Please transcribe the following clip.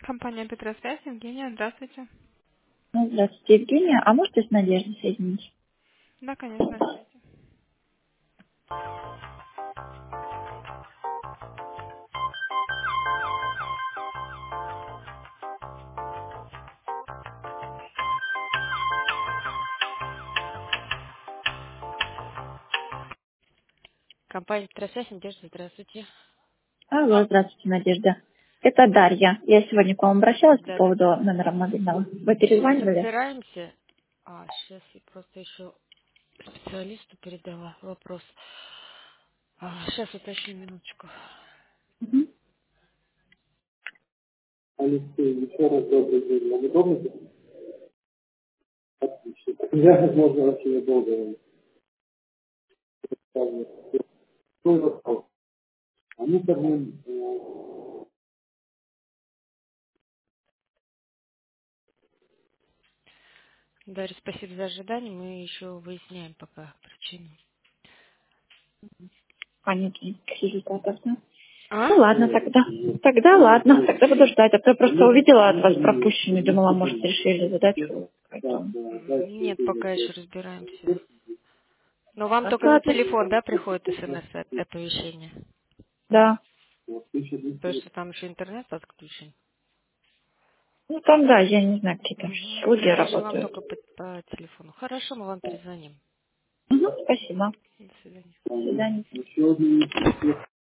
Компания Петросвязь, Евгения, здравствуйте. Ну, здравствуйте, Евгения. А можете с Надеждой соединить? Да, конечно, говорите. Компания Петросвязь, Надежда, здравствуйте. Алло, здравствуйте, Надежда. Это Дарья. Я сегодня к вам обращалась по Да, да, поводу да. номера мобильного. Вы Сейчас перезванивали? разбираемся. Сейчас я просто еще специалисту передала вопрос. Сейчас уточню минуточку. Мгм. Алексей, еще раз добрый день. Вы удобно? Отлично. Я, возможно, очень недолго скажу. Какой вопрос? А мы с одним, Дарья, спасибо за ожидание. Мы еще выясняем пока причину. А, нет, никаких результатов, да? А? Ну ладно, тогда. Тогда ладно. Тогда буду ждать. А то я просто увидела от вас пропущенный, думала, может, решили задачу. Поэтому. Нет, пока еще разбираемся. Но вам только на Ладно. телефон, да, приходит смс-оповещение? Да. То, что там еще интернет подключен? Ну там, да, я не знаю, какие там Угу. услуги Значит, вам работают. только по телефону. Хорошо, мы вам перезвоним. Мгм, спасибо. До свидания. До свидания. еще один